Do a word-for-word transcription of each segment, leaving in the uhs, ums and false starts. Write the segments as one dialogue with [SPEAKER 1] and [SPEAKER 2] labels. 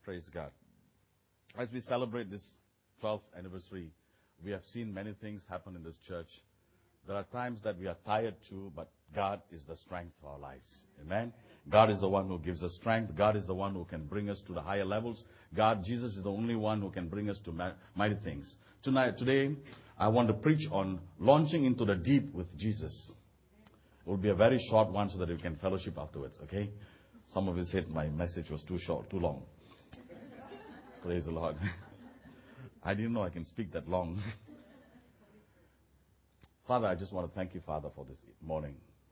[SPEAKER 1] Praise God. As we celebrate this twelfth anniversary, we have seen many things happen in this church. There are times that we are tired too, but God is the strength of our lives. Amen. God is the one who gives us strength. God is the one who can bring us to the higher levels. God, Jesus is the only one who can bring us to mighty things. Tonight, today, I want to preach on launching into the deep with Jesus. It will be a very short one so that we can fellowship afterwards, okay? Some of you said my message was too short, too long. Praise the Lord. I didn't know I can speak that long. Father, I just want to thank you, Father, for this morning.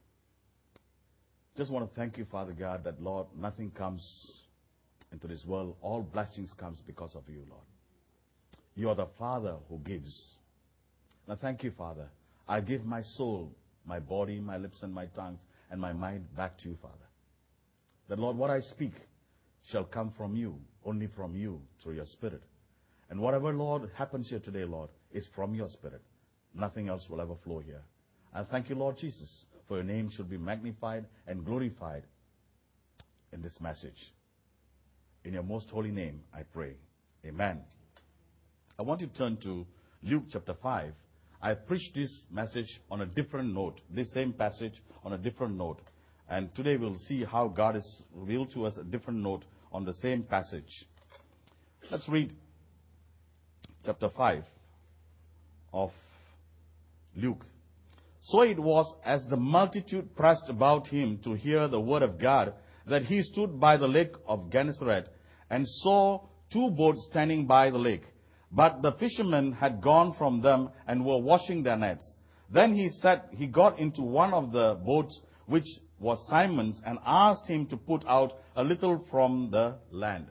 [SPEAKER 1] Just want to thank you, Father God, that, Lord, nothing comes into this world. All blessings comes because of you, Lord. You are the Father who gives. Now, thank you, Father. I give my soul, my body, my lips and my tongue and my mind back to you, Father. That, Lord, what I speak shall come from you, only from you, through your Spirit. And whatever, Lord, happens here today, Lord, is from your Spirit. Nothing else will ever flow here. I thank you, Lord Jesus, for your name should be magnified and glorified in this message. In your most holy name, I pray. Amen. I want you to turn to Luke chapter five. I preached this message on a different note, this same passage on a different note. And today we'll see how God has revealed to us a different note on the same passage. Let's read chapter five of Luke. So it was, as the multitude pressed about him to hear the word of God, that he stood by the lake of Gennesaret and saw two boats standing by the lake. But the fishermen had gone from them and were washing their nets. Then he said, he got into one of the boats, which was Simon's, and asked him to put out a little from the land.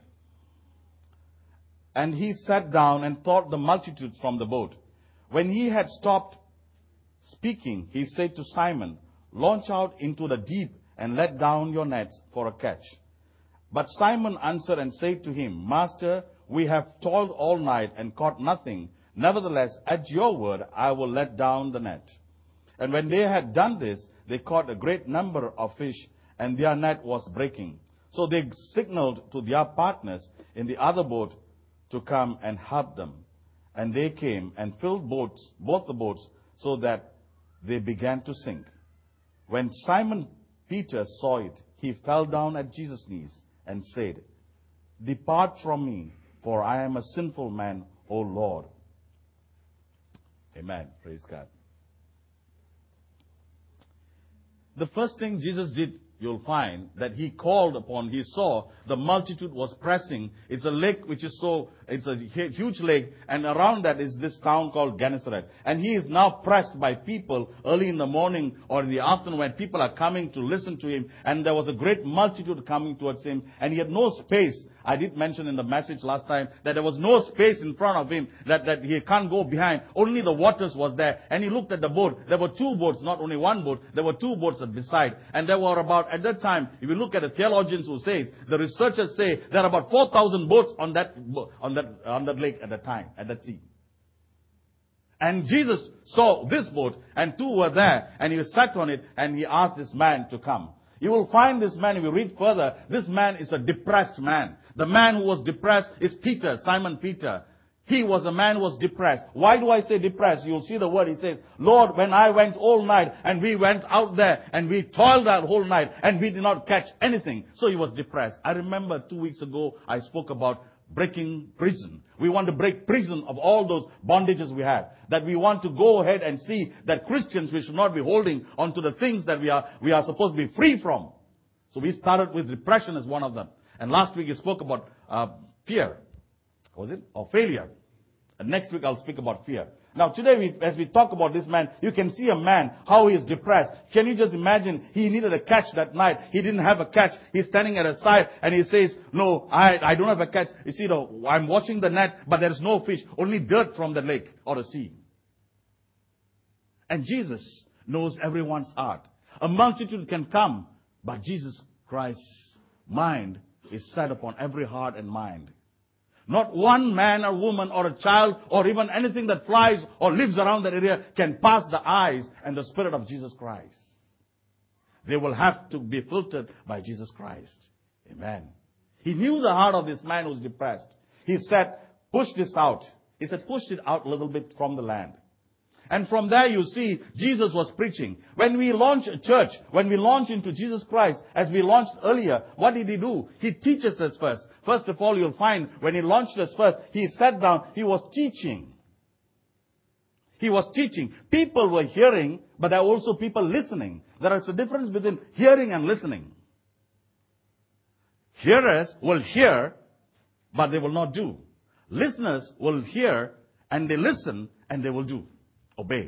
[SPEAKER 1] And he sat down and taught the multitude from the boat. When he had stopped speaking, he said to Simon, launch out into the deep and let down your nets for a catch. But Simon answered and said to him, Master, we have toiled all night and caught nothing. Nevertheless, at your word, I will let down the net. And when they had done this, they caught a great number of fish, and their net was breaking. So they signaled to their partners in the other boat to come and help them. And they came and filled boats, both the boats, so that they began to sink. When Simon Peter saw it, he fell down at Jesus' knees and said, Depart from me, for I am a sinful man, O Lord. Amen. Praise God. The first thing Jesus did, you'll find that he called upon, he saw the multitude was pressing. It's a lake which is so, it's a huge lake, and around that is this town called Gennesaret. And he is now pressed by people early in the morning or in the afternoon when people are coming to listen to him. And there was a great multitude coming towards him, and he had no space. I did mention in the message last time that there was no space in front of him, that, that he can't go behind. Only the waters was there. And he looked at the boat. There were two boats, not only one boat. There were two boats beside. And there were about, at that time, if you look at the theologians who say, the researchers say there are about four thousand boats on that, on that, on that lake at that time, at that sea. And Jesus saw this boat, and two were there, and he sat on it, and he asked this man to come. You will find this man, if you read further, this man is a depressed man. The man who was depressed is Peter, Simon Peter. He was a man who was depressed. Why do I say depressed? You'll see the word. He says, Lord, when I went all night and we went out there and we toiled that whole night and we did not catch anything. So he was depressed. I remember two weeks ago I spoke about breaking prison. We want to break prison of all those bondages we have. That we want to go ahead and see that Christians, we should not be holding on to the things that we are, we are supposed to be free from. So we started with depression as one of them. And last week he spoke about uh, fear. Was it? Or failure. And next week I'll speak about fear. Now today, we, as we talk about this man, you can see a man, how he is depressed. Can you just imagine, he needed a catch that night. He didn't have a catch. He's standing at a side and he says, no, I, I don't have a catch. You see, no, I'm watching the net, but there is no fish, only dirt from the lake or the sea. And Jesus knows everyone's heart. A multitude can come, but Jesus Christ's mind is set upon every heart and mind. Not one man or woman or a child or even anything that flies or lives around that area can pass the eyes and the Spirit of Jesus Christ. They will have to be filtered by Jesus Christ. Amen. He knew the heart of this man who was depressed. He said, push this out. He said, push it out a little bit from the land. And from there you see, Jesus was preaching. When we launch a church, when we launch into Jesus Christ, as we launched earlier, what did he do? He teaches us first. First of all, you'll find when he launched us first, he sat down, he was teaching. He was teaching. People were hearing, but there are also people listening. There is a difference between hearing and listening. Hearers will hear, but they will not do. Listeners will hear, and they listen, and they will do. Obey.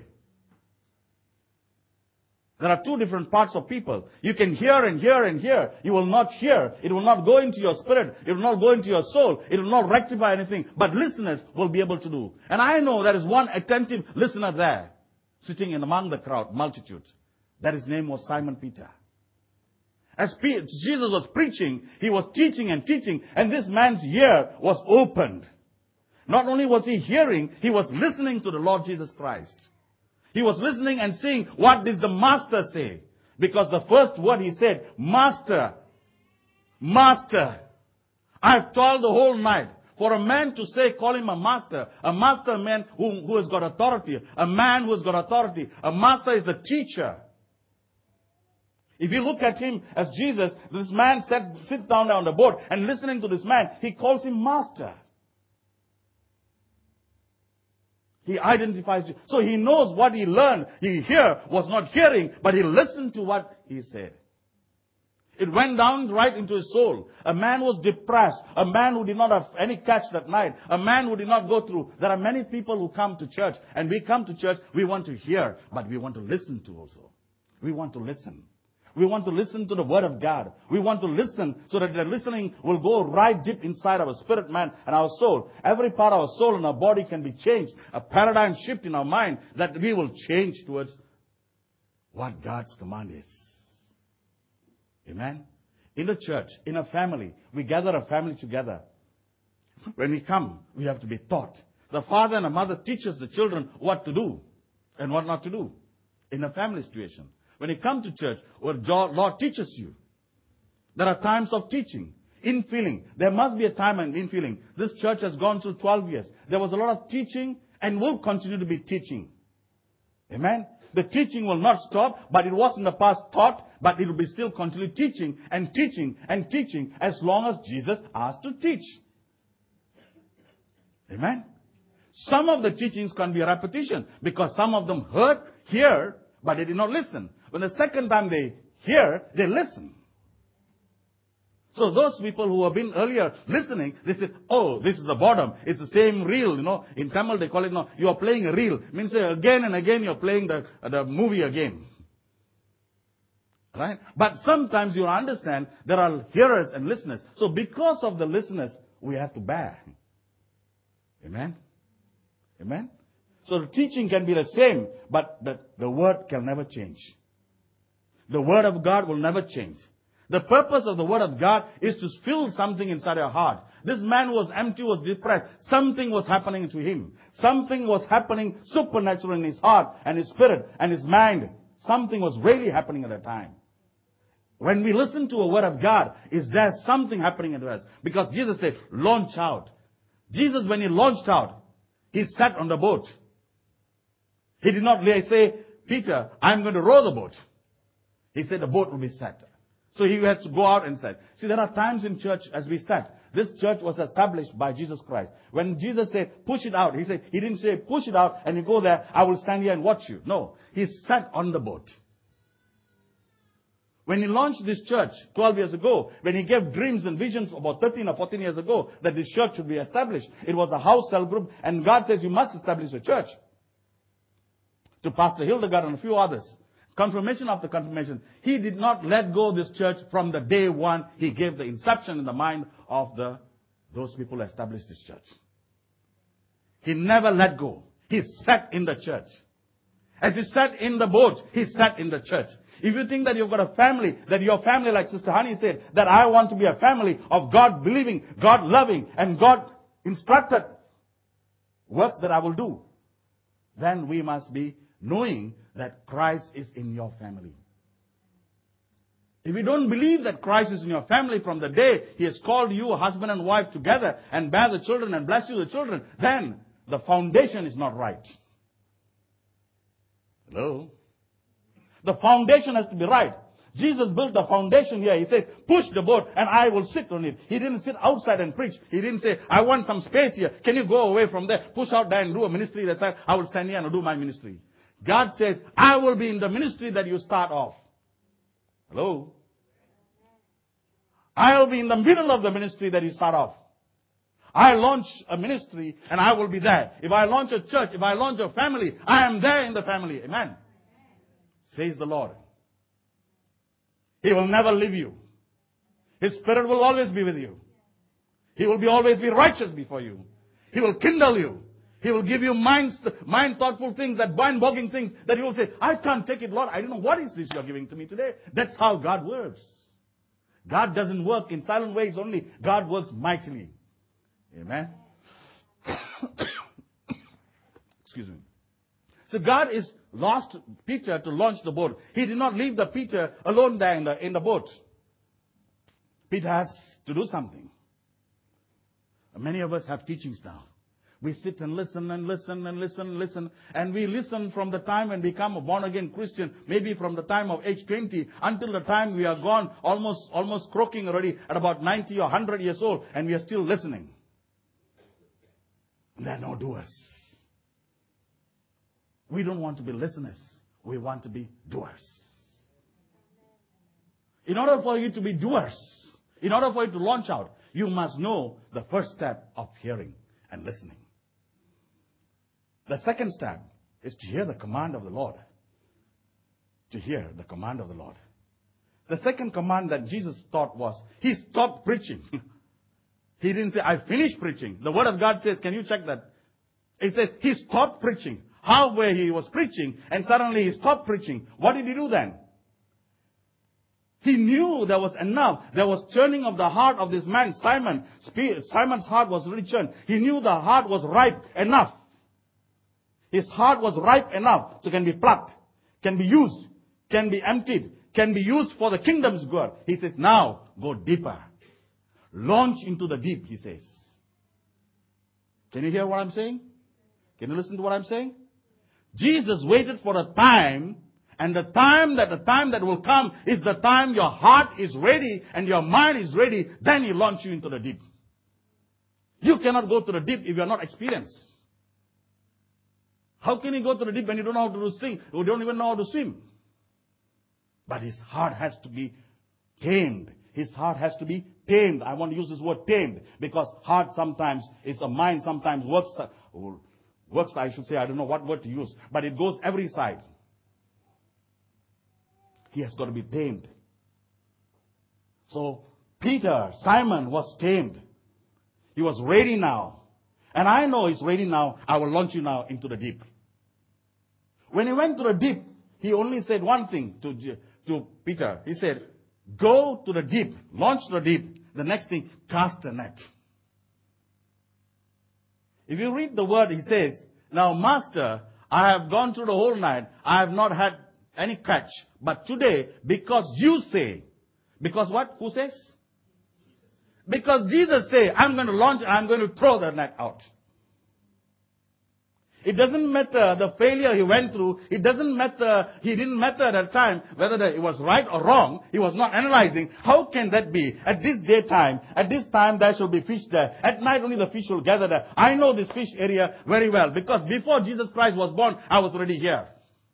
[SPEAKER 1] There are two different parts of people. You can hear and hear and hear. You will not hear. It will not go into your spirit. It will not go into your soul. It will not rectify anything. But listeners will be able to do. And I know there is one attentive listener there, sitting in among the crowd, multitude. That his name was Simon Peter. As P- Jesus was preaching, he was teaching and teaching, and this man's ear was opened. Not only was he hearing, he was listening to the Lord Jesus Christ. He was listening and seeing, what does the Master say? Because the first word he said, Master, Master. I've toiled the whole night. For a man to say, call him a master, a master man who, who has got authority, a man who has got authority, a master is the teacher. If you look at him as Jesus, this man sits, sits down there on the boat and listening to this man, he calls him master. He identifies you. So he knows what he learned. He here was not hearing, but he listened to what he said. It went down right into his soul. A man was depressed. A man who did not have any catch that night. A man who did not go through. There are many people who come to church. And we come to church, we want to hear, but we want to listen to also. We want to listen. We want to listen to the Word of God. We want to listen so that the listening will go right deep inside our spirit, man, and our soul. Every part of our soul and our body can be changed. A paradigm shift in our mind that we will change towards what God's command is. Amen? In the church, in a family, we gather a family together. When we come, we have to be taught. The father and the mother teaches the children what to do and what not to do in a family situation. When you come to church, what Lord teaches you. There are times of teaching. Infilling. There must be a time in infilling. This church has gone through twelve years. There was a lot of teaching and will continue to be teaching. Amen? The teaching will not stop, but it was in the past taught, but it will be still continue teaching and teaching and teaching as long as Jesus asked to teach. Amen? Some of the teachings can be a repetition because some of them heard, hear, but they did not listen. When the second time they hear, they listen. So those people who have been earlier listening, they say, oh, this is the bottom. It's the same reel, you know. In Tamil they call it, no, you are playing a reel. Means again and again you are playing the, the movie again. Right? But sometimes you understand there are hearers and listeners. So because of the listeners, we have to bear. Amen? Amen? So the teaching can be the same, but the, the word can never change. The Word of God will never change. The purpose of the Word of God is to fill something inside your heart. This man was empty, was depressed. Something was happening to him. Something was happening supernatural in his heart and his spirit and his mind. Something was really happening at that time. When we listen to a Word of God, is there something happening in us? Because Jesus said, launch out. Jesus, when he launched out, he sat on the boat. He did not say, Peter, I'm going to row the boat. He said the boat will be set. So he had to go out and set. See, there are times in church as we sat. This church was established by Jesus Christ. When Jesus said, push it out, he said, he didn't say, push it out and you go there, I will stand here and watch you. No. He sat on the boat. When he launched this church twelve years ago, when he gave dreams and visions about thirteen or fourteen years ago that this church should be established, it was a house cell group and God says you must establish a church. To Pastor Hildegard and a few others. Confirmation after confirmation. He did not let go of this church from the day one. He gave the inception in the mind of the those people who established this church. He never let go. He sat in the church. As he sat in the boat, he sat in the church. If you think that you've got a family, that your family, like Sister Honey said, that I want to be a family of God believing, God loving, and God instructed works that I will do, then we must be knowing that Christ is in your family. If you don't believe that Christ is in your family from the day He has called you, husband and wife, together and bear the children and bless you the children, then the foundation is not right. Hello? The foundation has to be right. Jesus built the foundation here. He says, push the boat and I will sit on it. He didn't sit outside and preach. He didn't say, I want some space here. Can you go away from there? Push out there and do a ministry that side. I will stand here and do my ministry. God says, I will be in the ministry that you start off. Hello? I'll be in the middle of the ministry that you start off. I launch a ministry and I will be there. If I launch a church, if I launch a family, I am there in the family. Amen. Says the Lord. He will never leave you. His Spirit will always be with you. He will be always be righteous before you. He will kindle you. He will give you mind, mind thoughtful things, that mind-boggling things that you will say, I can't take it, Lord. I don't know what is this you are giving to me today. That's how God works. God doesn't work in silent ways only. God works mightily. Amen. Excuse me. So God is lost Peter to launch the boat. He did not leave the Peter alone there in the, in the boat. Peter has to do something. Many of us have teachings now. We sit and listen and listen and listen and listen. And we listen from the time when we become a born-again Christian, maybe from the time of age twenty, until the time we are gone, almost, almost croaking already at about ninety or one hundred years old, and we are still listening. And there are no doers. We don't want to be listeners. We want to be doers. In order for you to be doers, in order for you to launch out, you must know the first step of hearing and listening. The second step is to hear the command of the Lord. To hear the command of the Lord. The second command that Jesus taught was, He stopped preaching. He didn't say, I finished preaching. The Word of God says, can you check that? It says, He stopped preaching. Halfway He was preaching, and suddenly He stopped preaching. What did He do then? He knew there was enough. There was churning of the heart of this man, Simon. Simon's heart was really churned. He knew the heart was ripe enough. His heart was ripe enough so can be plucked, can be used, can be emptied, can be used for the kingdom's good. He says, now go deeper. Launch into the deep, He says. Can you hear what I'm saying? Can you listen to what I'm saying? Jesus waited for a time, and the time that the time that will come is the time your heart is ready and your mind is ready. Then He launch you into the deep. You cannot go to the deep if you are not experienced. How can you go to the deep when you don't know how to swim? You don't even know how to swim. But his heart has to be tamed. His heart has to be tamed. I want to use this word tamed because heart sometimes is the mind sometimes works, works I should say, I don't know what word to use, but it goes every side. He has got to be tamed. So Peter, Simon was tamed. He was ready now. And I know he's ready now. I will launch you now into the deep. When he went to the deep, he only said one thing to, to Peter. He said, go to the deep, launch to the deep. The next thing, cast a net. If you read the word, he says, now master, I have gone through the whole night. I have not had any catch. But today, because you say, because what? Who says? Because Jesus says, I'm going to launch and I'm going to throw the net out. It doesn't matter the failure he went through. It doesn't matter, he didn't matter at that time whether it was right or wrong. He was not analyzing. How can that be? At this daytime, at this time there shall be fish there. At night only the fish will gather there. I know this fish area very well because before Jesus Christ was born, I was already here.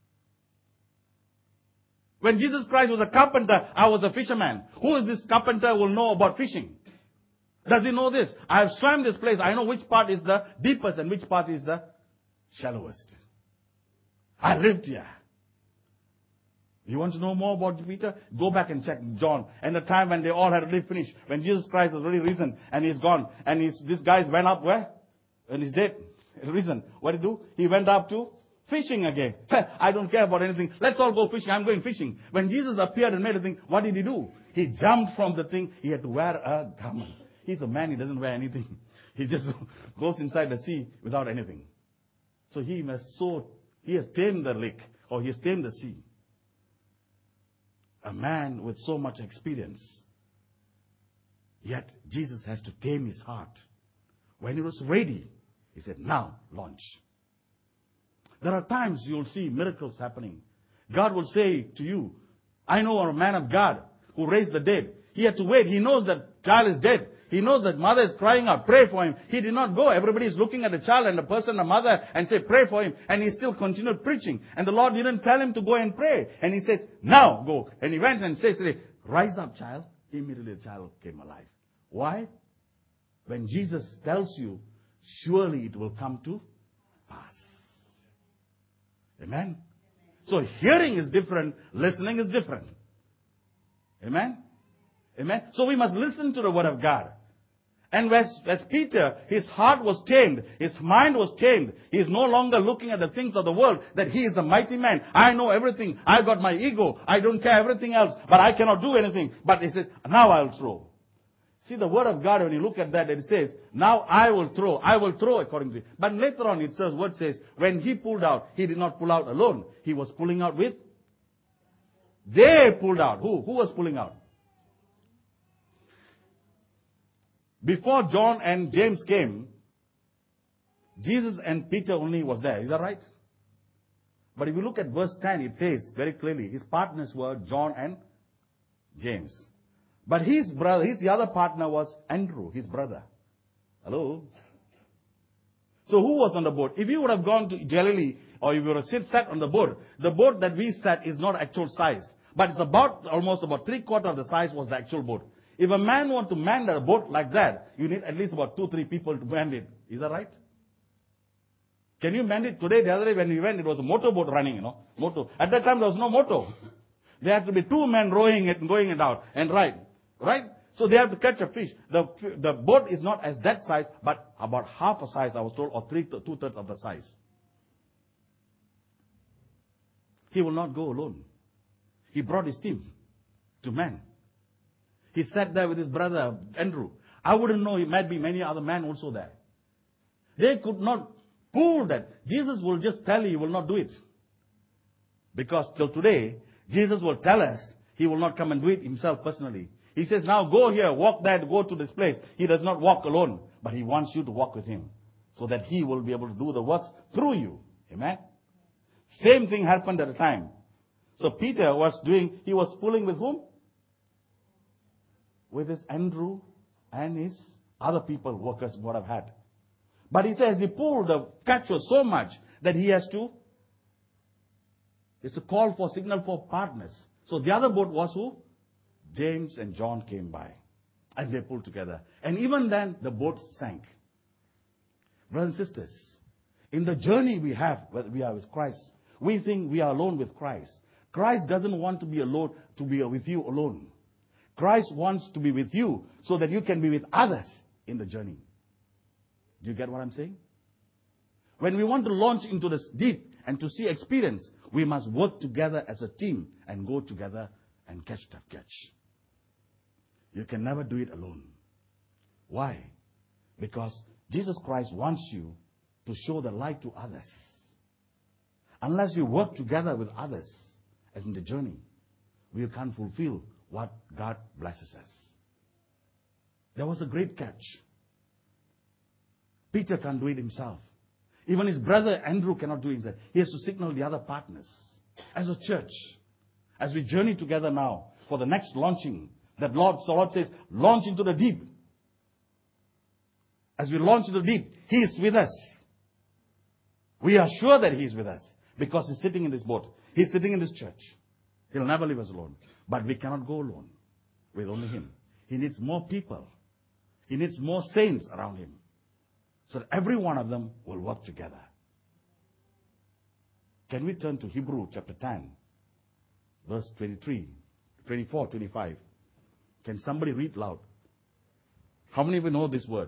[SPEAKER 1] When Jesus Christ was a carpenter, I was a fisherman. Who is this carpenter who will know about fishing? Does he know this? I have swam this place. I know which part is the deepest and which part is the shallowest. I lived here. You want to know more about Peter? Go back and check John. And the time when they all had already finished. When Jesus Christ was already risen and he's gone. And he's, this guy went up where? And he's dead. Risen. What did he do? He went up to fishing again. I don't care about anything. Let's all go fishing. I'm going fishing. When Jesus appeared and made a thing, what did he do? He jumped from the thing. He had to wear a garment. He's a man. He doesn't wear anything. He just goes inside the sea without anything. So he must so, he has tamed the lake or he has tamed the sea. A man with so much experience. Yet Jesus has to tame his heart. When he was ready, he said, now launch. There are times you'll see miracles happening. God will say to you, I know a man of God who raised the dead. He had to wait. He knows that child is dead. He knows that mother is crying out, pray for him. He did not go. Everybody is looking at the child and the person, the mother, and say, pray for him. And he still continued preaching. And the Lord didn't tell him to go and pray. And he says, now go. And he went and says, rise up, child. Immediately the child came alive. Why? When Jesus tells you, surely it will come to pass. Amen? So hearing is different, listening is different. Amen? Amen? So we must listen to the word of God. And as, as Peter, his heart was tamed, his mind was tamed. He is no longer looking at the things of the world, that he is the mighty man. I know everything. I got my ego. I don't care everything else, but I cannot do anything. But he says, now I'll throw. See, the word of God, when you look at that, it says, now I will throw. I will throw according to it. But later on, it says, word says, when he pulled out, he did not pull out alone. He was pulling out with? They pulled out. Who? Who was pulling out? Before John and James came, Jesus and Peter only was there. Is that right? But if you look at verse ten, it says very clearly, his partners were John and James. But his brother, his the other partner was Andrew, his brother. Hello? So who was on the boat? If you would have gone to Galilee, or if you would have sit, sat on the boat, the boat that we sat is not actual size. But it's about, almost about three quarter of the size was the actual boat. If a man wants to man a boat like that, you need at least about two, three people to man it. Is that right? Can you man it? Today, the other day when we went, it was a motorboat running, you know. Motor. At that time, there was no motor. There had to be two men rowing it and going it out and right. Right? So they have to catch a fish. The, the boat is not as that size, but about half a size, I was told, or three, two-thirds of the size. He will not go alone. He brought his team to man. He sat there with his brother, Andrew. I wouldn't know, it might be many other men also there. They could not pull that. Jesus will just tell you, he will not do it. Because till today, Jesus will tell us, he will not come and do it himself personally. He says, now go here, walk that, go to this place. He does not walk alone, but he wants you to walk with him. So that he will be able to do the works through you. Amen? Same thing happened at the time. So Peter was doing, he was pulling with whom? With his Andrew and his other people, workers would have had. But he says he pulled, the catch was so much that he has to, he has to call for signal for partners. So the other boat was who? James and John came by. And they pulled together. And even then, the boat sank. Brothers and sisters, in the journey we have, whether we are with Christ, we think we are alone with Christ. Christ doesn't want to be alone, to be with you alone. Christ wants to be with you so that you can be with others in the journey. Do you get what I'm saying? When we want to launch into this deep and to see experience, we must work together as a team and go together and catch that catch. You can never do it alone. Why? Because Jesus Christ wants you to show the light to others. Unless you work together with others as in the journey, we can't fulfill what God blesses us. There was a great catch. Peter can't do it himself. Even his brother Andrew cannot do it himself. He has to signal the other partners. As a church, as we journey together now for the next launching, that Lord, so Lord says, launch into the deep. As we launch into the deep, He is with us. We are sure that He is with us because He's sitting in this boat. He's sitting in this church. He'll never leave us alone. But we cannot go alone with only Him. He needs more people. He needs more saints around Him. So that every one of them will work together. Can we turn to Hebrew chapter ten, verse twenty-three, twenty-four, twenty-five? Can somebody read loud? How many of you know this word?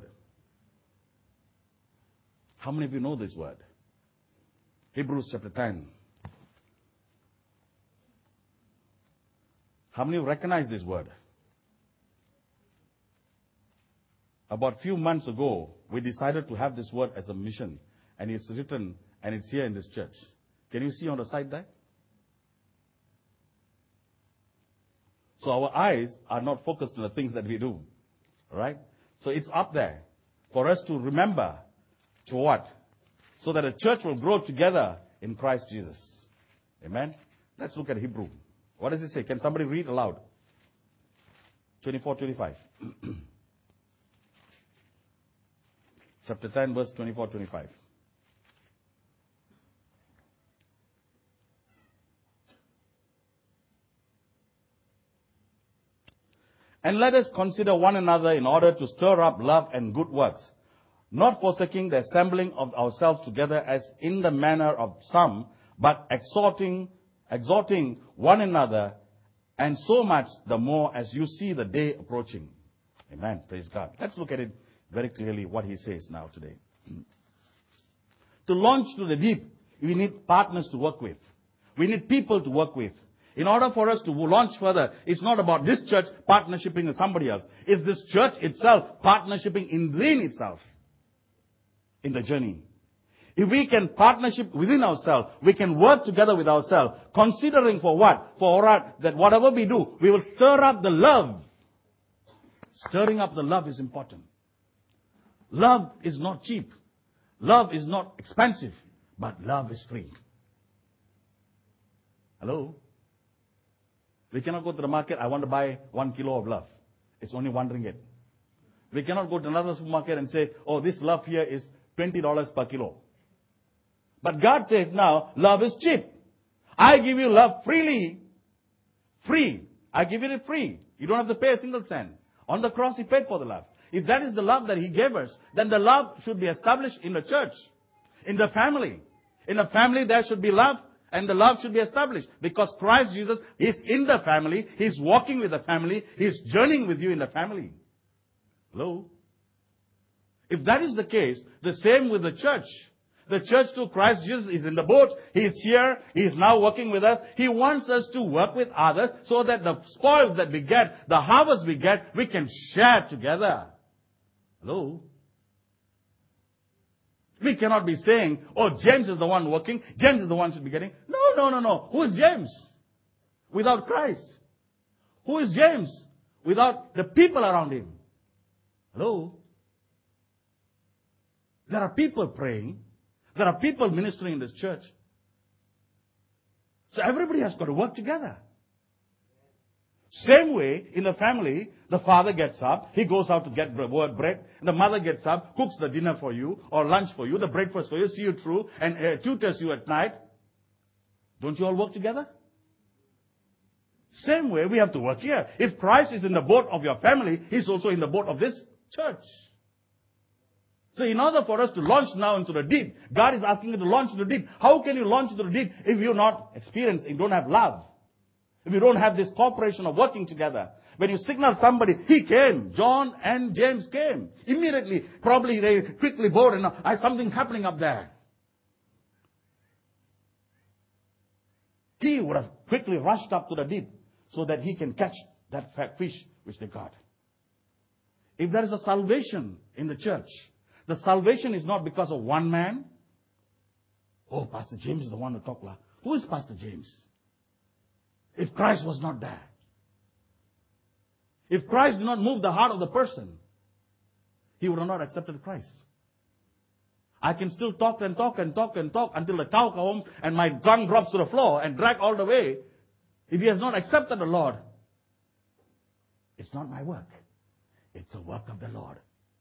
[SPEAKER 1] How many of you know this word? Hebrews chapter ten. How many of you recognize this word? About a few months ago, we decided to have this word as a mission. And it's written, and it's here in this church. Can you see on the side there? So our eyes are not focused on the things that we do. Right? So it's up there for us to remember to what? So that a church will grow together in Christ Jesus. Amen? Let's look at Hebrew. What does it say? Can somebody read aloud? twenty-four, twenty-five. Chapter ten, verse twenty-four, twenty-five. And let us consider one another in order to stir up love and good works, not forsaking the assembling of ourselves together as in the manner of some, but exhorting, exhorting one another, and so much the more as you see the day approaching. Amen. Praise God. Let's look at it very clearly, what he says now today. To launch to the deep, we need partners to work with. We need people to work with. In order for us to launch further, it's not about this church partnershiping with somebody else. It's this church itself partnershiping within itself in the journey. If we can partnership within ourselves, we can work together with ourselves, considering for what? For our, that whatever we do, we will stir up the love. Stirring up the love is important. Love is not cheap. Love is not expensive. But love is free. Hello? We cannot go to the market, I want to buy one kilo of love. It's only one ringgit. We cannot go to another supermarket and say, oh, this love here is twenty dollars per kilo. But God says now, love is cheap. I give you love freely. Free. I give it free. You don't have to pay a single cent. On the cross, He paid for the love. If that is the love that He gave us, then the love should be established in the church, in the family. In a family, there should be love. And the love should be established. Because Christ Jesus is in the family. He's walking with the family. He's journeying with you in the family. Hello? If that is the case, the same with the church. The church too, Christ Jesus is in the boat. He is here. He is now working with us. He wants us to work with others so that the spoils that we get, the harvest we get, we can share together. Hello? We cannot be saying, oh, James is the one working. James is the one should be getting. No, no, no, no. Who is James? Without Christ. Who is James? Without the people around him. Hello? There are people praying. There are people ministering in this church. So everybody has got to work together. Same way, in the family, the father gets up, he goes out to get bread, and the mother gets up, cooks the dinner for you, or lunch for you, the breakfast for you, see you through, and uh, tutors you at night. Don't you all work together? Same way, we have to work here. If Christ is in the boat of your family, He's also in the boat of this church. So in order for us to launch now into the deep, God is asking you to launch into the deep. How can you launch into the deep if you're not experienced, if you don't have love? If you don't have this cooperation of working together. When you signal somebody, he came. John and James came. Immediately, probably they quickly board and I something happening up there. He would have quickly rushed up to the deep so that he can catch that fat fish which they got. If there is a salvation in the church, the salvation is not because of one man. Oh, Pastor James is the one who talked loud. Who is Pastor James? If Christ was not there. If Christ did not move the heart of the person, he would have not accepted Christ. I can still talk and talk and talk and talk until the cow comes and my tongue drops to the floor and drag all the way. If he has not accepted the Lord, it's not my work. It's the work of the Lord.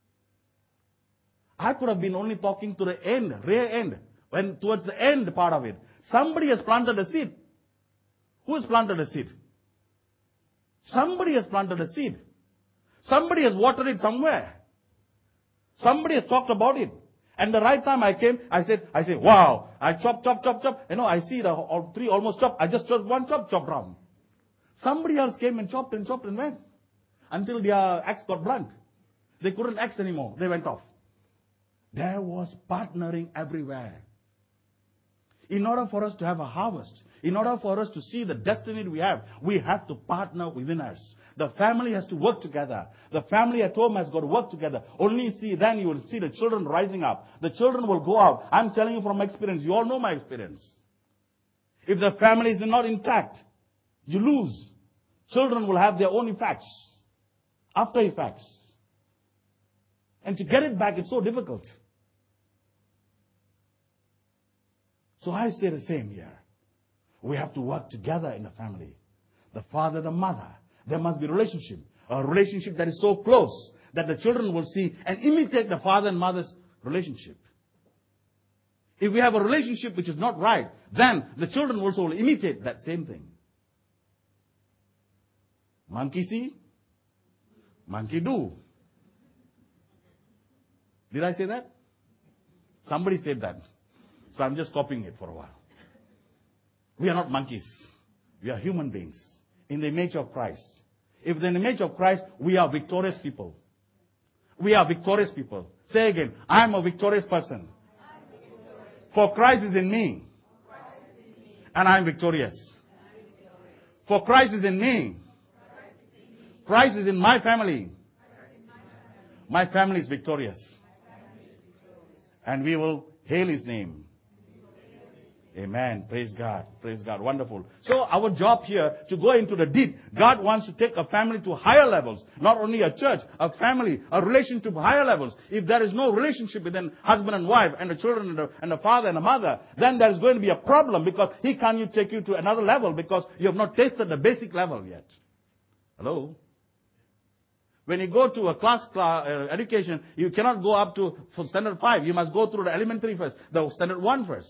[SPEAKER 1] I could have been only talking to the end, rear end, when towards the end part of it. Somebody has planted a seed. Who has planted a seed? Somebody has planted a seed. Somebody has watered it somewhere. Somebody has talked about it. And the right time I came, I said, I said, wow, I chop, chop, chop, chop. You know, I see the all three almost chopped. I just chopped one chop, chop round. Somebody else came and chopped and chopped and went. Until their axe got blunt. They couldn't axe anymore. They went off. There was partnering everywhere. In order for us to have a harvest, in order for us to see the destiny we have, we have to partner within us. The family has to work together. The family at home has got to work together. Only see, then you will see the children rising up. The children will go out. I'm telling you from experience. You all know my experience. If the family is not intact, you lose. Children will have their own effects, after effects. And to get it back, it's so difficult. So I say the same here. We have to work together in the family. The father, the mother. There must be relationship. A relationship that is so close that the children will see and imitate the father and mother's relationship. If we have a relationship which is not right, then the children also will imitate that same thing. Monkey see, monkey do. Did I say that? Somebody said that. So I'm just copying it for a while. We are not monkeys. We are human beings in the image of Christ. If in the image of Christ, we are victorious people. We are victorious people. Say again, I am a victorious person. For Christ is in me. And I am victorious. For Christ is in me. Christ is in my family. My family is victorious. And we will hail His name. Amen. Praise God. Praise God. Wonderful. So our job here to go into the deep. God wants to take a family to higher levels. Not only a church, a family, a relationship to higher levels. If there is no relationship within husband and wife and the children and the, and the father and the mother, then there is going to be a problem because He can't take you to another level because you have not tasted the basic level yet. Hello? When you go to a class, class uh, education, you cannot go up to for standard five. You must go through the elementary first, the standard one first.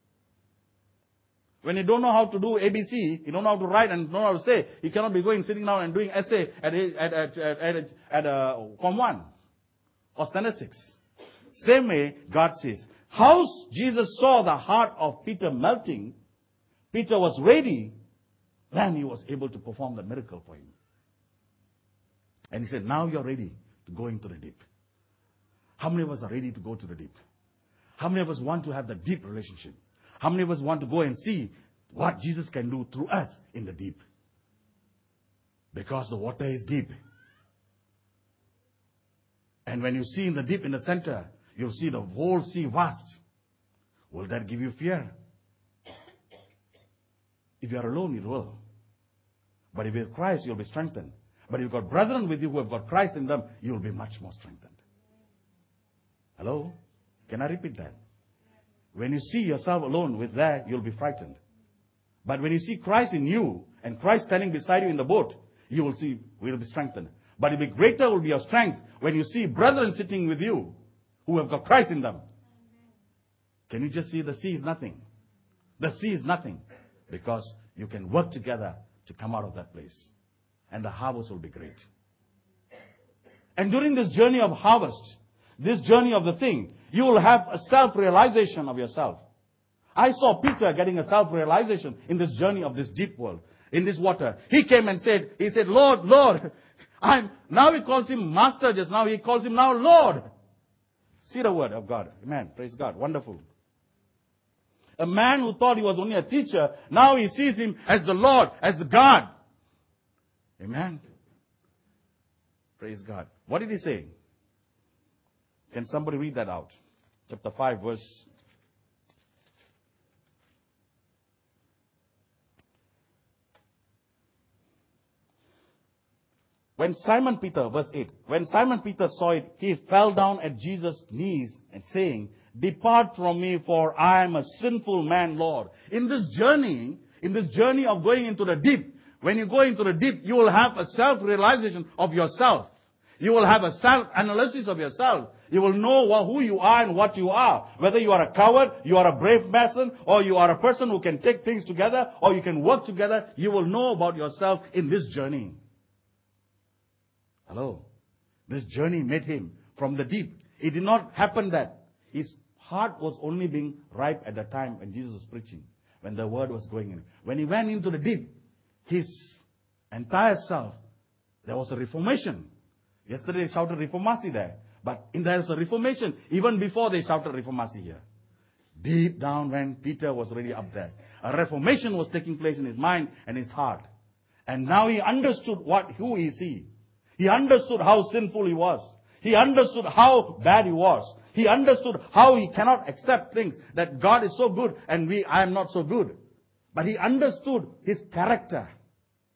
[SPEAKER 1] When you don't know how to do A B C, you don't know how to write and don't know how to say, you cannot be going sitting down and doing essay at at at at, at, at uh, Form one or standard six. Same way, God says, how Jesus saw the heart of Peter melting, Peter was ready, then he was able to perform the miracle for him. And he said, now you're ready to go into the deep. How many of us are ready to go to the deep? How many of us want to have the deep relationship? How many of us want to go and see what Jesus can do through us in the deep? Because the water is deep. And when you see in the deep in the center, you'll see the whole sea vast. Will that give you fear? If you are alone, it will. But if you have Christ, you'll be strengthened. But if you've got brethren with you who have got Christ in them, you'll be much more strengthened. Hello? Can I repeat that? When you see yourself alone with that, you'll be frightened. But when you see Christ in you, and Christ standing beside you in the boat, you will see, will be strengthened. But it'll be greater will be your strength when you see brethren sitting with you, who have got Christ in them. Can you just see the sea is nothing? The sea is nothing. Because you can work together to come out of that place. And the harvest will be great. And during this journey of harvest, this journey of the thing, you will have a self-realization of yourself. I saw Peter getting a self-realization in this journey of this deep world, in this water. He came and said, he said, Lord, Lord, I'm, now he calls him Master just now, he calls him now Lord. See the word of God. Amen. Praise God. Wonderful. A man who thought he was only a teacher, now he sees him as the Lord, as the God. Amen. Praise God. What did he say? Can somebody read that out? Chapter five, verse. When Simon Peter, verse eight, when Simon Peter saw it, he fell down at Jesus' knees and saying, depart from me, for I am a sinful man, Lord. In this journey, in this journey of going into the deep, when you go into the deep, you will have a self-realization of yourself. You will have a self-analysis of yourself. You will know what, who you are and what you are. Whether you are a coward, you are a brave person, or you are a person who can take things together, or you can work together, you will know about yourself in this journey. Hello? This journey made him from the deep. It did not happen that his heart was only being ripe at the time when Jesus was preaching, when the word was going in. When he went into the deep, his entire self, there was a reformation. Yesterday they shouted reformasi there. But in there was a reformation even before they shouted reformasi here. Deep down when Peter was already up there. A reformation was taking place in his mind and his heart. And now he understood what, who is he. He understood how sinful he was. He understood how bad he was. He understood how he cannot accept things, that God is so good and we, I am not so good. But he understood his character.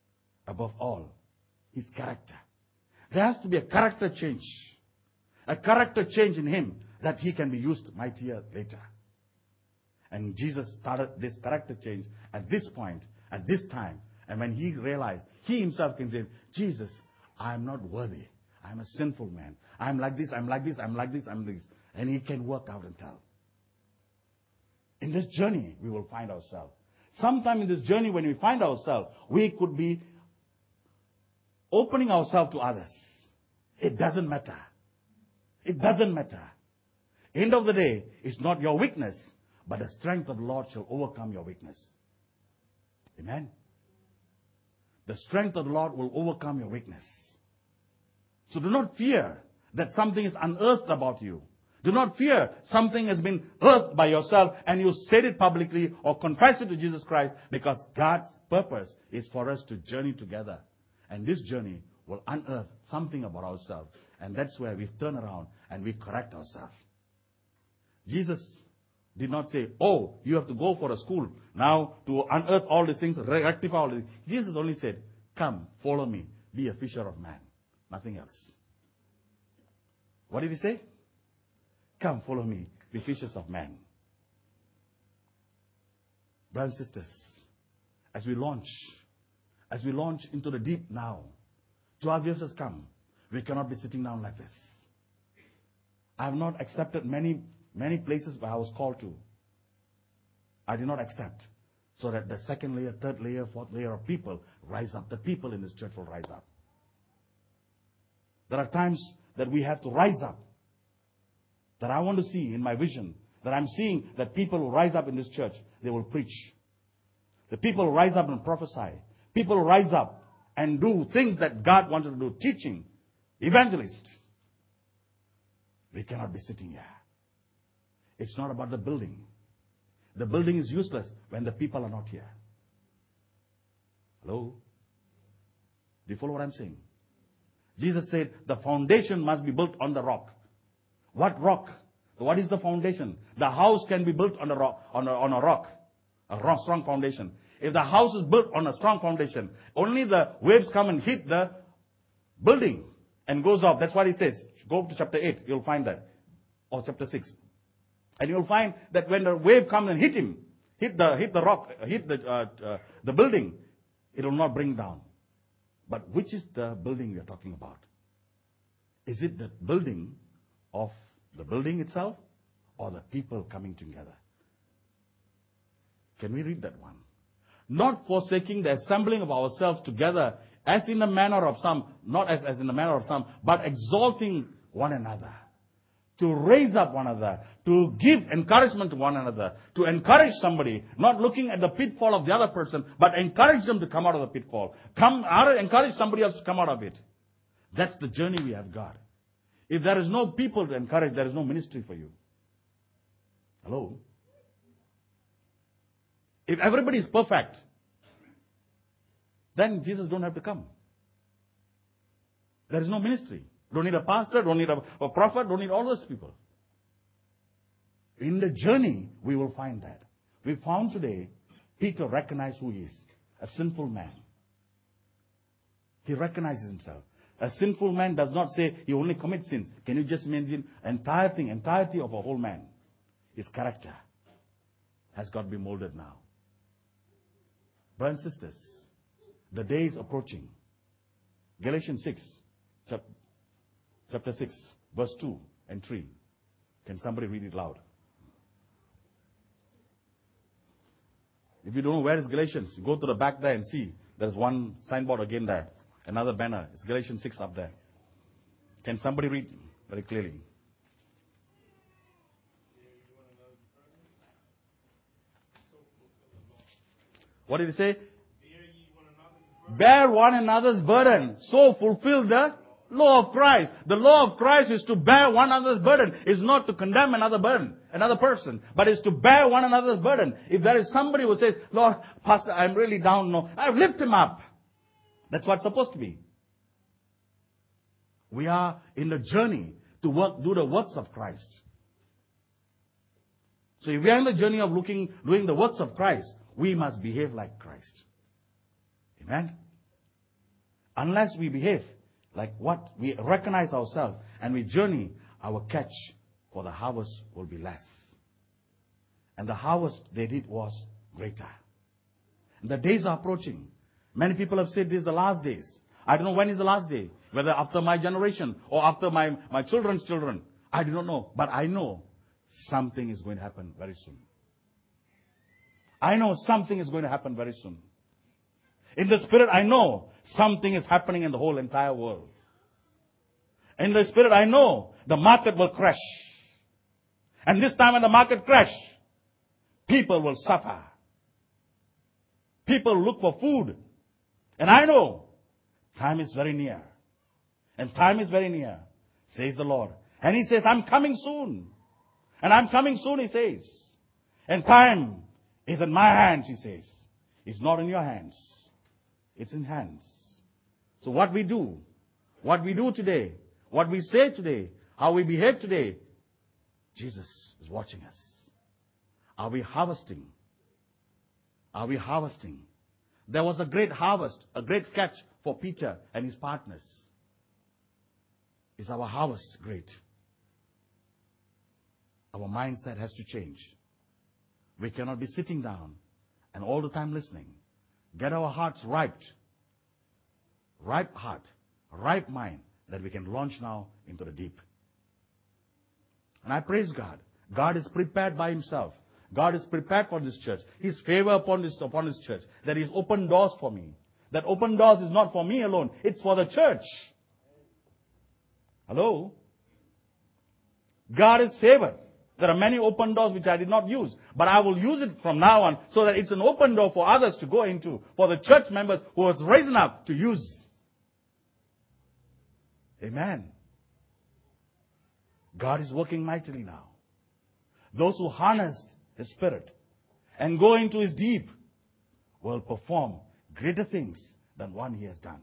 [SPEAKER 1] above all, his character. There has to be a character change. A character change in him that he can be used mightier later. And Jesus started this character change at this point, at this time. And when he realized, he himself can say, Jesus, I am not worthy. I am a sinful man. I am like this, I am like this, I am like this, I am this. And he can work out and tell. In this journey, we will find ourselves. Sometime in this journey, when we find ourselves, we could be opening ourselves to others. It doesn't matter. It doesn't matter. End of the day, it's not your weakness, but the strength of the Lord shall overcome your weakness. Amen. The strength of the Lord will overcome your weakness. So do not fear that something is unearthed about you. Do not fear something has been earthed by yourself and you said it publicly or confess it to Jesus Christ, because God's purpose is for us to journey together. And this journey will unearth something about ourselves. And that's where we turn around and we correct ourselves. Jesus did not say, oh, you have to go for a school now to unearth all these things, rectify all these things. Jesus only said, come, follow me, be a fisher of man. Nothing else. What did he say? Come, follow me, be fishers of men. Brothers and sisters, as we launch, as we launch into the deep now, twelve years has come. We cannot be sitting down like this. I have not accepted many, many places where I was called to. I did not accept. So that the second layer, third layer, fourth layer of people rise up. The people in this church will rise up. There are times that we have to rise up. That I want to see in my vision, that I'm seeing that people will rise up in this church. They will preach. The people will rise up and prophesy. People will rise up and do things that God wanted to do. Teaching. Evangelist. We cannot be sitting here. It's not about the building. The building is useless when the people are not here. Hello? Do you follow what I'm saying? Jesus said the foundation must be built on the rock. What rock? What is the foundation? The house can be built on a rock, on a, on a rock. A rock, strong foundation. If the house is built on a strong foundation, only the waves come and hit the building and goes off. That's what he says. Go to chapter eight, you'll find that. Or chapter six. And you'll find that when the wave comes and hit him, hit the, hit the rock, hit the, uh, uh, the building, it will not bring down. But which is the building we are talking about? Is it the building of the building itself or the people coming together? Can we read that one? Not forsaking the assembling of ourselves together as in the manner of some, not as, as in the manner of some, but exalting one another. To raise up one another, to give encouragement to one another, to encourage somebody, not looking at the pitfall of the other person, but encourage them to come out of the pitfall. Come, encourage somebody else to come out of it. That's the journey we have got. If there is no people to encourage, there is no ministry for you. Hello? If everybody is perfect, then Jesus don't have to come. There is no ministry. Don't need a pastor, don't need a, a prophet, don't need all those people. In the journey, we will find that. We found today, Peter recognized who he is. A sinful man. He recognizes himself. A sinful man does not say he only commits sins. Can you just imagine entire thing, entirety of a whole man? His character has got to be molded now. Brothers and sisters, the day is approaching. Galatians six, chapter six, verse two and three. Can somebody read it loud? If you don't know where is Galatians, you go to the back there and see. There's one signboard again there. Another banner. It's Galatians six up there. Can somebody read very clearly? What did he say? Bear one another's burden. So fulfill the law of Christ. The law of Christ is to bear one another's burden. It's not to condemn another burden, another person, but it's to bear one another's burden. If there is somebody who says, Lord, Pastor, I'm really down. No, I've lifted him up. That's what it's supposed to be. We are in the journey to work, do the works of Christ. So if we are in the journey of looking, doing the works of Christ, we must behave like Christ. Amen? Unless we behave like what we recognize ourselves and we journey, our catch for the harvest will be less. And the harvest they did was greater. And the days are approaching. Many people have said this is the last days. I don't know when is the last day. Whether after my generation or after my, my children's children. I do not know. But I know something is going to happen very soon. I know something is going to happen very soon. In the spirit, I know something is happening in the whole entire world. In the spirit, I know the market will crash. And this time when the market crash, people will suffer. People look for food. And I know time is very near. And time is very near, says the Lord. And He says, I'm coming soon. And I'm coming soon, He says. And time is in my hands, He says. It's not in your hands. It's in hands. So what we do, what we do today, what we say today, how we behave today, Jesus is watching us. Are we harvesting? Are we harvesting? There was a great harvest, a great catch for Peter and his partners. Is our harvest great? Our mindset has to change. We cannot be sitting down and all the time listening. Get our hearts ripe. Ripe heart, ripe mind that we can launch now into the deep. And I praise God. God is prepared by Himself. God is prepared for this church. His favor upon this, upon His church. That He's opened doors for me. That open doors is not for me alone. It's for the church. Hello? God is favored. There are many open doors which I did not use. But I will use it from now on so that it's an open door for others to go into. For the church members who was raised up to use. Amen. God is working mightily now. Those who harnessed His Spirit and go into His deep will perform greater things than one He has done.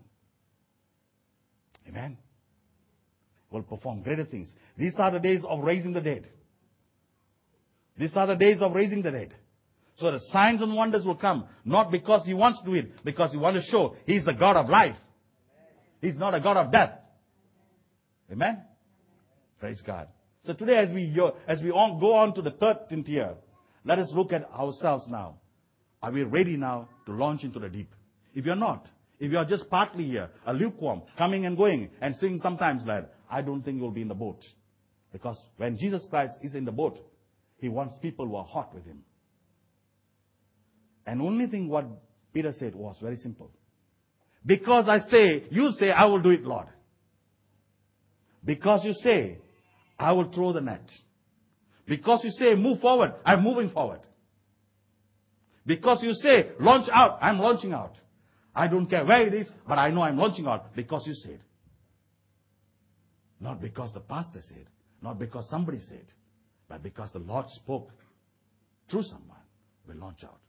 [SPEAKER 1] Amen. Will perform greater things. These are the days of raising the dead. These are the days of raising the dead. So the signs and wonders will come. Not because He wants to do it. Because He wants to show He's the God of life. He's not a God of death. Amen. Praise God. So today as we as we on, go on to the thirteenth year, let us look at ourselves now. Are we ready now to launch into the deep? If you're not, if you're just partly here, a lukewarm, coming and going and saying sometimes that, I don't think you'll be in the boat. Because when Jesus Christ is in the boat, He wants people who are hot with Him. And only thing what Peter said was very simple. Because I say, you say, I will do it, Lord. Because you say, I will throw the net. Because you say, move forward, I'm moving forward. Because you say, launch out, I'm launching out. I don't care where it is, but I know I'm launching out because you said. Not because the pastor said, not because somebody said, but because the Lord spoke through someone, we launch out.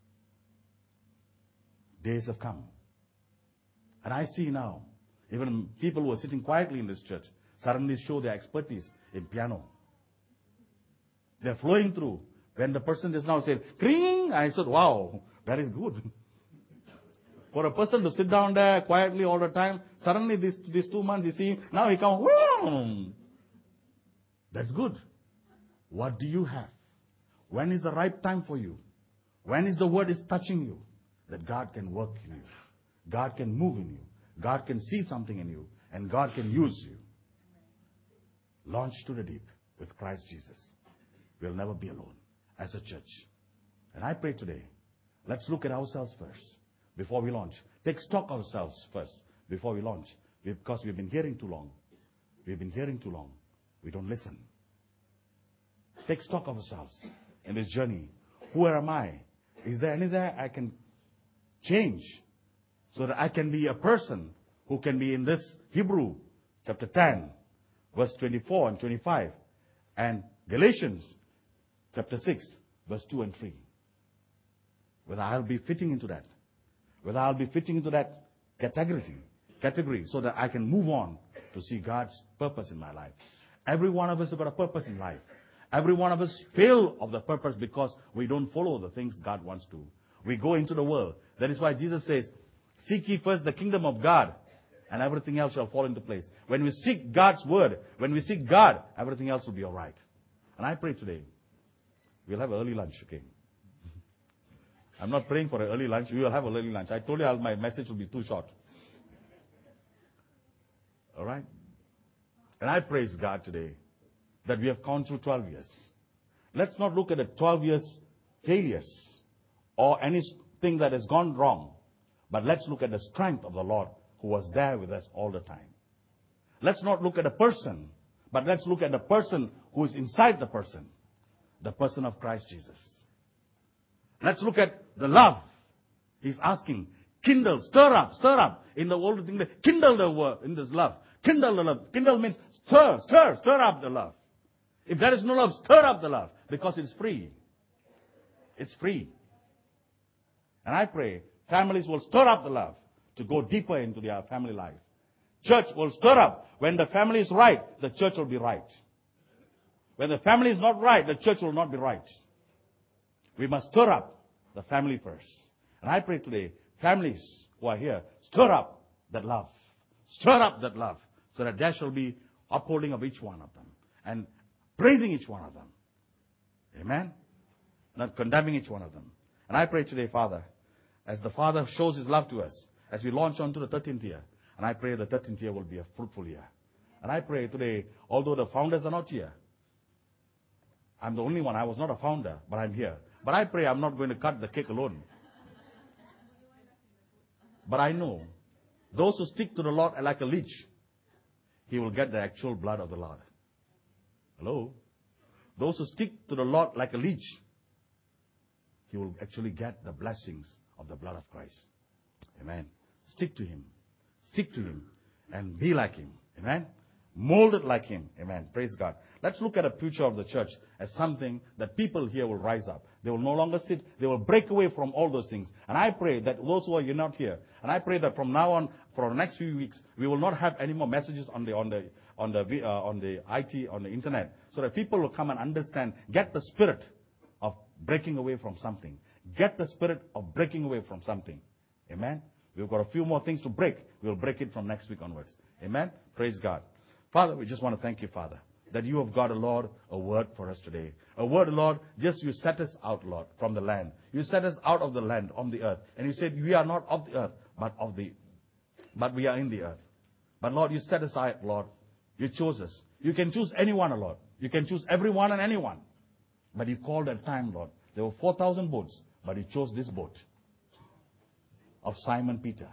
[SPEAKER 1] Days have come. And I see now, even people who are sitting quietly in this church, suddenly show their expertise in piano. They're flowing through. When the person just now said, "Kring," I said, wow, that is good. For a person to sit down there quietly all the time, suddenly these, these two months you see, now he comes, whoom. That's good. What do you have? When is the right time for you? When is the word is touching you? That God can work in you. God can move in you. God can see something in you. And God can use you. Launch to the deep with Christ Jesus. We'll never be alone as a church. And I pray today, let's look at ourselves first before we launch. Take stock of ourselves first before we launch. Because we've been hearing too long. We've been hearing too long. We don't listen. Take stock of ourselves in this journey. Who am I? Is there anything I can change so that I can be a person who can be in this Hebrew chapter ten, verse twenty-four and twenty-five, and Galatians chapter six, verse two and three. Whether I'll be fitting into that. Whether I'll be fitting into that category, category so that I can move on to see God's purpose in my life. Every one of us has got a purpose in life. Every one of us fail of the purpose because we don't follow the things God wants to. We go into the world. That is why Jesus says, seek ye first the kingdom of God and everything else shall fall into place. When we seek God's word, when we seek God, everything else will be all right. And I pray today, we'll have early lunch, okay? I'm not praying for an early lunch. We will have an early lunch. I told you I'll, my message will be too short. All right? And I praise God today that we have gone through twelve years. Let's not look at the twelve years failures or anything that has gone wrong, but let's look at the strength of the Lord who was there with us all the time. Let's not look at a person, but let's look at the person who is inside the person, the person of Christ Jesus. Let's look at the love. He's asking, kindle, stir up, stir up. In the old thing, kindle the word in this love. Kindle the love. Kindle means stir, stir, stir up the love. If there is no love, stir up the love, because it's free. It's free. And I pray families will stir up the love to go deeper into their family life. Church will stir up. When the family is right, the church will be right. When the family is not right, the church will not be right. We must stir up the family first. And I pray today, families who are here, stir up that love. Stir up that love so that there shall be upholding of each one of them and praising each one of them. Amen? Not condemning each one of them. And I pray today, Father, as the Father shows His love to us, as we launch on to the thirteenth year, and I pray the thirteenth year will be a fruitful year. And I pray today, although the founders are not here, I'm the only one. I was not a founder, but I'm here. But I pray I'm not going to cut the cake alone. But I know those who stick to the Lord are like a leech. He will get the actual blood of the Lord. Hello? Those who stick to the Lord like a leech, he will actually get the blessings of the blood of Christ. Amen. Stick to Him. Stick to Him and be like Him. Amen. Molded like Him. Amen. Praise God. Let's look at the future of the church as something that people here will rise up. They will no longer sit. They will break away from all those things. And I pray that those who are not here, and I pray that from now on, for the next few weeks, we will not have any more messages on the on the on the uh, on the I T on the internet, so that people will come and understand, get the spirit of breaking away from something. Get the spirit of breaking away from something. Amen. We've got a few more things to break. We'll break it from next week onwards. Amen. Praise God. Father, we just want to thank you, Father, that you have got, a Lord, a word for us today. A word, Lord, just you set us out, Lord, from the land. You set us out of the land, on the earth. And you said, we are not of the earth, but of the, but we are in the earth. But Lord, you set us out, Lord. You chose us. You can choose anyone, Lord. You can choose everyone and anyone. But you called at time, Lord. There were four thousand boats, but you chose this boat of Simon Peter.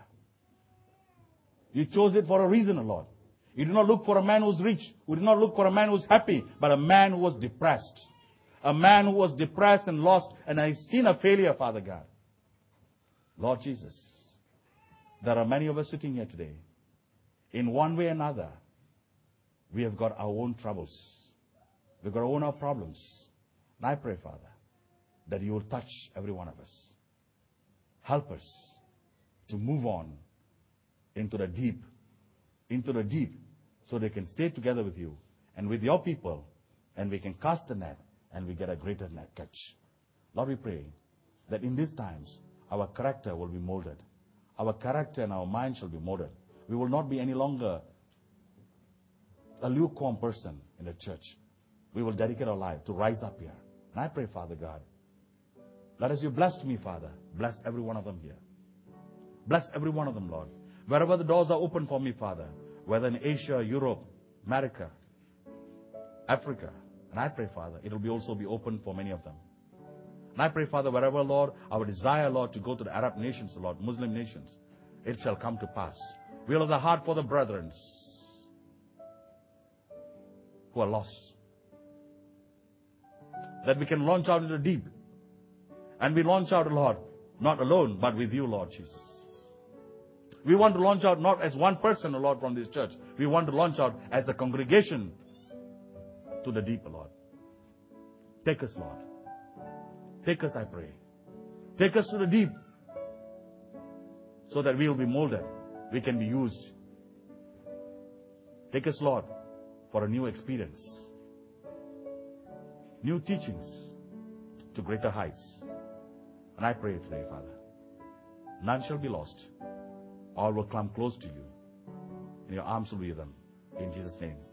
[SPEAKER 1] You chose it for a reason, Lord. You did not look for a man who's rich. You did not look for a man who's happy, but a man who was depressed. A man who was depressed and lost, and has seen a failure, Father God. Lord Jesus, there are many of us sitting here today. In one way or another, we have got our own troubles. We've got our own problems. And I pray, Father, that you will touch every one of us. Help us to move on into the deep, into the deep, so they can stay together with you and with your people, and we can cast the net and we get a greater net catch. Lord, we pray that in these times, our character will be molded. Our character and our mind shall be molded. We will not be any longer a lukewarm person in the church. We will dedicate our life to rise up here. And I pray, Father God, that as you blessed me, Father, bless every one of them here. Bless every one of them, Lord. Wherever the doors are open for me, Father, whether in Asia, Europe, America, Africa, and I pray, Father, it will be also be open for many of them. And I pray, Father, wherever, Lord, our desire, Lord, to go to the Arab nations, Lord, Muslim nations, it shall come to pass. Will of the heart for the brethren who are lost. That we can launch out into the deep. And we launch out, Lord, not alone, but with you, Lord Jesus. We want to launch out not as one person, Lord, from this church. We want to launch out as a congregation to the deep, Lord. Take us, Lord. Take us, I pray. Take us to the deep so that we will be molded. We can be used. Take us, Lord, for a new experience. New teachings to greater heights. And I pray today, Father, none shall be lost. All will come close to you. and your arms will be with them. In Jesus' name.